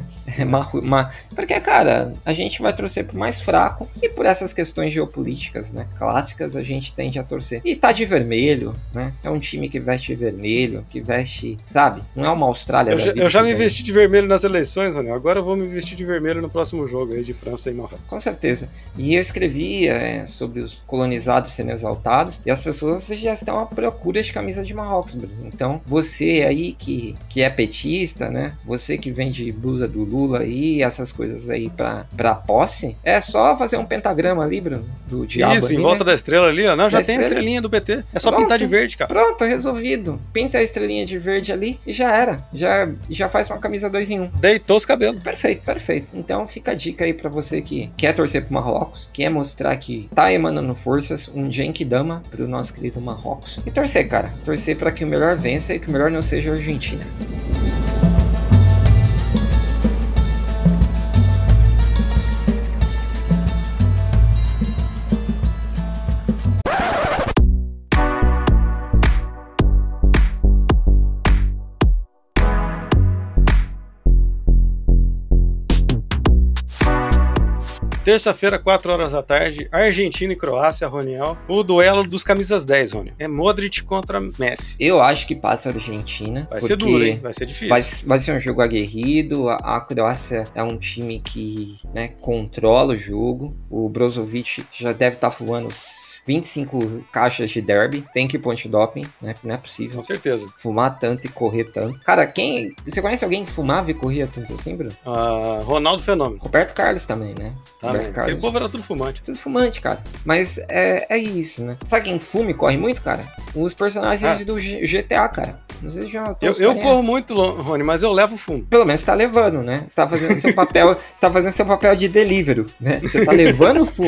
Porque, cara, a gente vai torcer pro mais fraco e por essas questões geopolíticas, né, clássicas, a gente tende a torcer. E tá de vermelho, né? É um time que veste vermelho, que veste, sabe? Não é uma Austrália. Eu já me vesti de vermelho nas eleições, Rony. Agora eu vou me vestir de vermelho no próximo jogo aí de França e Marrocos. Com certeza. E eu escrevi sobre os colonizados sendo exaltados e as pessoas já estão à procura de camisa de Marrocos, Bruno. Então, você aí que é petista, né? Você que vende blusa do Lula e essas coisas aí pra posse, é só fazer um pentagrama ali, Bruno, do diabo. Isso, ali, em volta né? da estrela ali, ó. Não, já tem a estrelinha do PT. É só pintar de verde, cara. Pronto, resolvido. Pinta a estrelinha de verde ali e já era. Já faz uma camisa 2 em 1. Deitou os cabelos. Perfeito. Então fica a dica aí pra você que quer torcer pro Marrocos, quer mostrar que tá emanando forças, um Genkidama pro nosso querido Marrocos. E torcer, cara. Torcer pra que o melhor vença e que o melhor não seja a Argentina. Terça-feira, 4 horas da tarde, Argentina e Croácia, Roniel. O duelo dos camisas 10, Rony. É Modric contra Messi. Eu acho que passa a Argentina. Vai ser duro, hein? Vai ser difícil. Vai ser um jogo aguerrido. A Croácia é um time que, né, controla o jogo. O Brozovic já deve estar fumando 25 caixas de derby. Tem que ir pro antidoping, né? Não é possível. Com certeza. Fumar tanto e correr tanto. Cara, você conhece alguém que fumava e corria tanto assim, Bruno? Ronaldo Fenômeno. Roberto Carlos também, né? Aquele povo era tudo fumante. Tudo fumante, cara. Mas é isso, né? Sabe quem fuma e corre muito, cara? Os personagens do GTA, cara. Não sei se já... Eu corro muito, Rony, mas eu levo fumo. Pelo menos você tá levando, né? Você tá fazendo seu papel, de delivery, né? Você tá levando o fumo.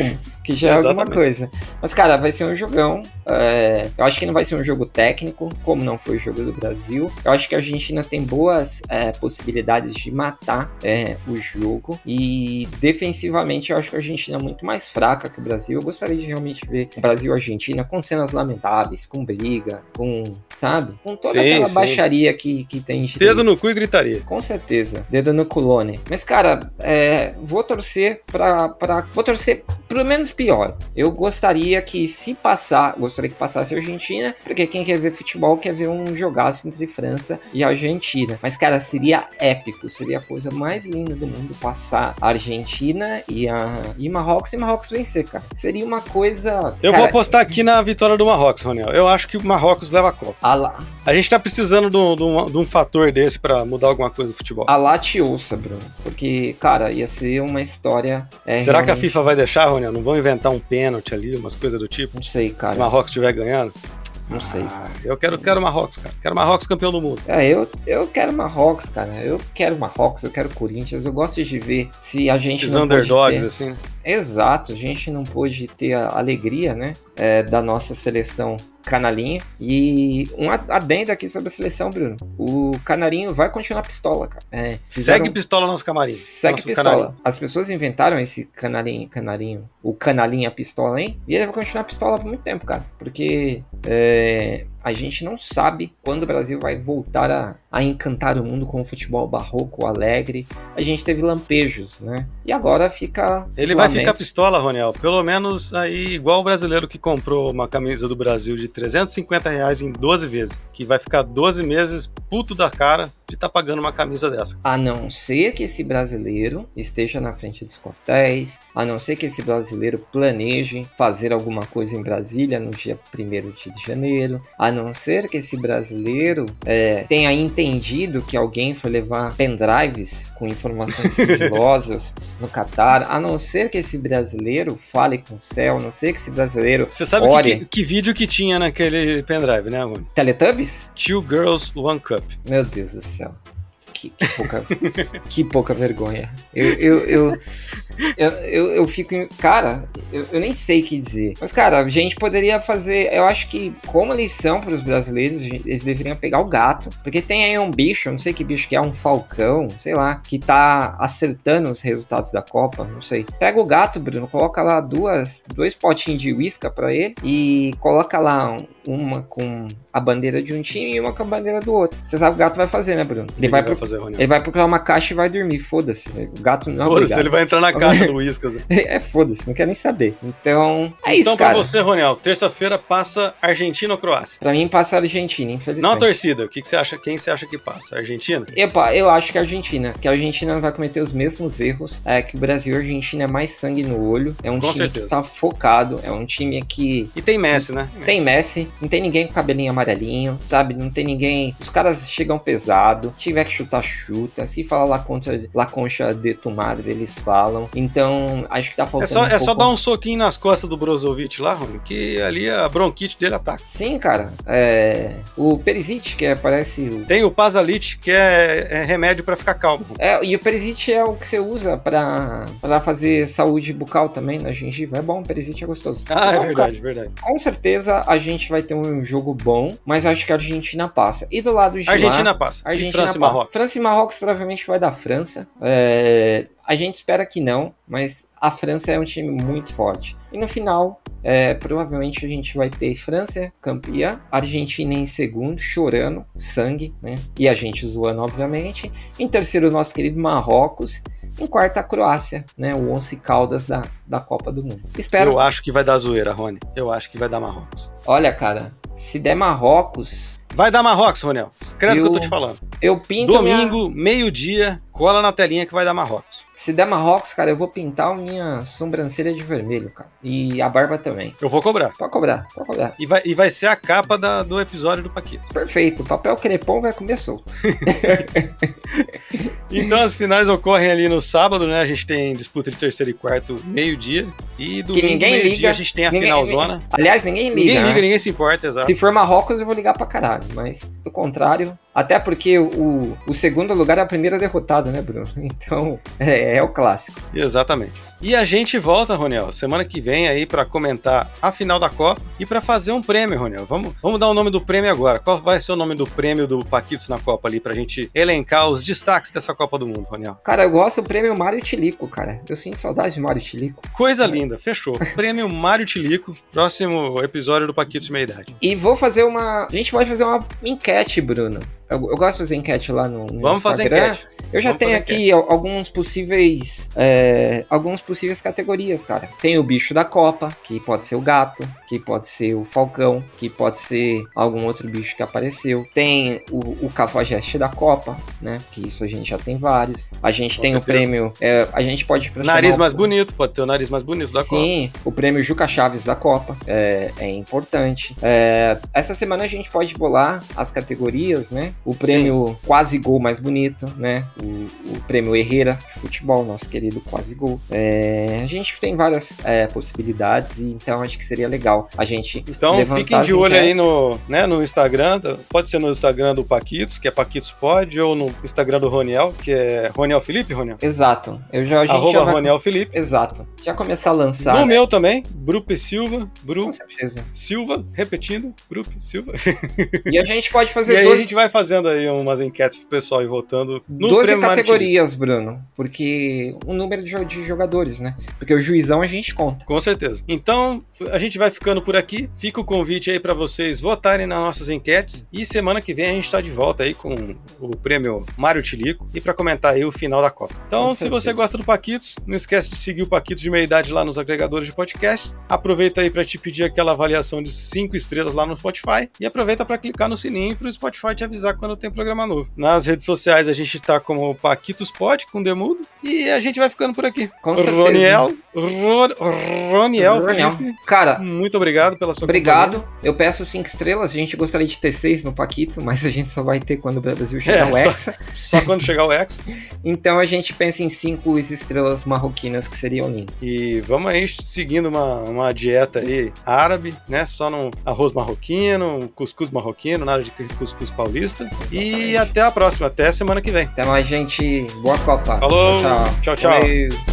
que já é alguma coisa. Mas, cara, vai ser um jogão. Eu acho que não vai ser um jogo técnico, como não foi o jogo do Brasil. Eu acho que a Argentina tem boas possibilidades de matar o jogo. E defensivamente, eu acho que a Argentina é muito mais fraca que o Brasil. Eu gostaria de realmente ver o Brasil e a Argentina com cenas lamentáveis, com briga, sabe? Com toda aquela baixaria que tem. Dedo no cu e gritaria. Com certeza. Dedo no culone. Mas, cara, vou torcer vou torcer pelo menos pior. Eu gostaria que passasse a Argentina, porque quem quer ver futebol quer ver um jogaço entre França e Argentina. Mas, cara, seria épico. Seria a coisa mais linda do mundo passar a Argentina e Marrocos vencer, cara. Seria uma coisa... Eu vou apostar aqui na vitória do Marrocos, Roniel. Eu acho que o Marrocos leva a Copa. A gente tá precisando de um fator desse pra mudar alguma coisa do futebol. Te ouça, Bruno. Porque, cara, ia ser uma história... Será realmente... que a FIFA vai deixar, Roniel? Não vão inventar um pênalti ali, umas coisas do tipo? Não sei, cara. Se o Marrocos estiver ganhando? Não sei. Eu quero Marrocos, cara. Quero Marrocos campeão do mundo. Eu quero Marrocos, cara. Eu quero Marrocos, eu quero Corinthians. Eu gosto de ver se a gente esses underdogs, assim. Exato. A gente não pôde ter a alegria, né? Da nossa seleção canalinha. E um adendo aqui sobre a seleção, Bruno. O canarinho vai continuar pistola, cara. Segue pistola nosso camarim. Segue pistola. Canarinho. As pessoas inventaram esse canarinho, o canalinha pistola, hein? E ele vai continuar pistola por muito tempo, cara. Porque a gente não sabe quando o Brasil vai voltar a encantar o mundo com o futebol barroco, alegre. A gente teve lampejos, né? E agora fica... Ele vai ficar pistola, Roniel. Pelo menos aí, igual o brasileiro que comprou uma camisa do Brasil de R$350 em 12 vezes. Que vai ficar 12 meses puto da cara de estar pagando uma camisa dessa. A não ser que esse brasileiro esteja na frente dos quartéis, a não ser que esse brasileiro planeje fazer alguma coisa em Brasília no dia 1º de janeiro, a não ser que esse brasileiro tenha entendido que alguém foi levar pendrives com informações sigilosas no Catar, a não ser que esse brasileiro fale com o céu, a não ser que esse brasileiro... Você sabe que vídeo que tinha naquele pendrive, né, Rony? Teletubbies? 2 Girls, 1 Cup. Meu Deus do céu. Que pouca vergonha. Eu fico... Cara, eu nem sei o que dizer. Mas, cara, a gente poderia fazer... Eu acho que, como lição para os brasileiros, eles deveriam pegar o gato. Porque tem aí um bicho, eu não sei que bicho que é, um falcão, sei lá, que tá acertando os resultados da Copa, não sei. Pega o gato, Bruno, coloca lá dois potinhos de uísca pra ele e coloca lá uma com a bandeira de um time e uma com a bandeira do outro. Você sabe o que o gato vai fazer, né, Bruno? Ele vai procurar uma caixa e vai dormir. Foda-se. O gato não é obrigado. Foda-se, ele vai entrar na caixa do Whiskas. Foda-se, não quer nem saber. Então, isso, então, cara. Pra você, Roniel, terça-feira passa Argentina ou Croácia? Pra mim, passa a Argentina, infelizmente. Não a torcida. O que você acha? Quem você acha que passa? Argentina? Eu acho que a Argentina. Que a Argentina não vai cometer os mesmos erros. Que o Brasil e a Argentina é mais sangue no olho. É um com time certeza. Que tá focado. É um time que... E tem Messi, né? Tem Messi. Não tem ninguém com cabelinho amarelinho, sabe? Não tem ninguém... Os caras chegam pesado. Se tiver que chutar, chuta. Se falar La Concha de tu madre, eles falam. Então, acho que tá faltando só dar um soquinho nas costas do Brozovic lá, Rony, que ali a bronquite dele ataca. Sim, cara. O Perisic, que parece... Tem o Pasalic, que é remédio pra ficar calmo. E o Perisic é o que você usa pra fazer saúde bucal também na gengiva. É bom, o Perisic é gostoso. É verdade, verdade. Com certeza a gente vai ter um jogo bom, mas acho que a Argentina passa. E do lado de Argentina lá... passa. Argentina França passa. e Marrocos. França e Marrocos provavelmente vai dar França. A gente espera que não, mas a França é um time muito forte. E no final, provavelmente a gente vai ter França campeã, Argentina em segundo, chorando, sangue, né? E a gente zoando, obviamente. Em terceiro, o nosso querido Marrocos. Em quarto, a Croácia, né? O Once Caldas da Copa do Mundo. Eu acho que vai dar zoeira, Rony. Eu acho que vai dar Marrocos. Olha, cara, se der Marrocos... Vai dar Marrocos, Roniel. Escreve o que eu tô te falando. Eu pinto domingo, meio-dia, cola na telinha que vai dar Marrocos. Se der Marrocos, cara, eu vou pintar a minha sobrancelha de vermelho, cara. E a barba também. Eu vou cobrar. Pode cobrar. E vai ser a capa do episódio do Paquito. Perfeito. O papel crepom vai comer solto. Então as finais ocorrem ali no sábado, né? A gente tem disputa de terceiro e quarto, meio-dia. E que ninguém liga. A gente tem a finalzona. Aliás, ninguém liga. Ninguém se importa, exato. Se for Marrocos, eu vou ligar pra caralho. Mas, do contrário, até porque o segundo lugar é a primeira derrotada, né, Bruno? Então, é o clássico. Exatamente. E a gente volta, Roniel, semana que vem aí pra comentar a final da Copa e pra fazer um prêmio, Roniel. Vamos dar o nome do prêmio agora. Qual vai ser o nome do prêmio do Paquitos na Copa ali, pra gente elencar os destaques dessa Copa do Mundo, Roniel? Cara, eu gosto do prêmio Mário Tilico, cara. Eu sinto saudade de Mário Tilico. Coisa linda, fechou. Prêmio Mário Tilico, próximo episódio do Paquitos de Meia Idade. E vou fazer a gente pode fazer uma enquete, Bruno. Eu gosto de fazer enquete lá no Vamos Instagram. fazer enquete. Eu já tenho aqui alguns possíveis categorias, cara. Tem o bicho da Copa, que pode ser o gato, que pode ser o falcão, que pode ser algum outro bicho que apareceu. Tem o cafajeste da Copa, né? Que isso a gente já tem vários. A gente tem o prêmio... a gente pode... Nariz mais bonito, pode ter o nariz mais bonito da Copa. Sim, o prêmio Juca Chaves da Copa é importante. Essa semana a gente pode bolar as categorias, né? O prêmio Quase Gol mais bonito, né? O prêmio Herrera de futebol, nosso querido Quase Gol. A gente tem várias possibilidades, e então acho que seria legal a gente fiquem de olho aí no Instagram, pode ser no Instagram do Paquitos, que é Paquitos Pod, ou no Instagram do Roniel, que é Roniel Felipe, Roniel? Exato. Roniel Felipe. Exato. Já começar a lançar. No meu também, Brupe Silva. Com certeza. Silva, repetindo, Brupe Silva. E a gente pode fazer E aí a gente vai fazendo aí umas enquetes pro pessoal ir votando no 12 categorias, Bruno, porque o número de jogadores, né? Porque o juizão a gente conta. Com certeza. Então, a gente vai ficando por aqui. Fica o convite aí pra vocês votarem nas nossas enquetes, e semana que vem a gente tá de volta aí com o prêmio Mário Tilico e pra comentar aí o final da Copa. Então, se você gosta do Paquitos, não esquece de seguir o Paquitos de Meia Idade lá nos agregadores de podcast. Aproveita aí pra te pedir aquela avaliação de 5 estrelas lá no Spotify, e aproveita pra clicar no sininho pro Spotify te avisar quando tem programa novo. Nas redes sociais a gente tá como Paquitos Pod, com Demudo, e a gente vai ficando por aqui. Com certeza. Roniel Felipe. Cara, muito obrigado pela sua obrigado. companhia. Eu peço 5 estrelas, a gente gostaria de ter 6 no Paquito, mas a gente só vai ter quando o Brasil chegar ao Hexa. Só quando chegar o Hexa. Então a gente pensa em 5 estrelas marroquinas, que seriam lindas. E vamos aí seguindo uma dieta aí árabe, né? Só no arroz marroquino, cuscuz marroquino, nada de cuscuz paulista. Exatamente. E até a próxima, até semana que vem. Até mais, gente. Boa Copa. Falou. Tchau. Valeu.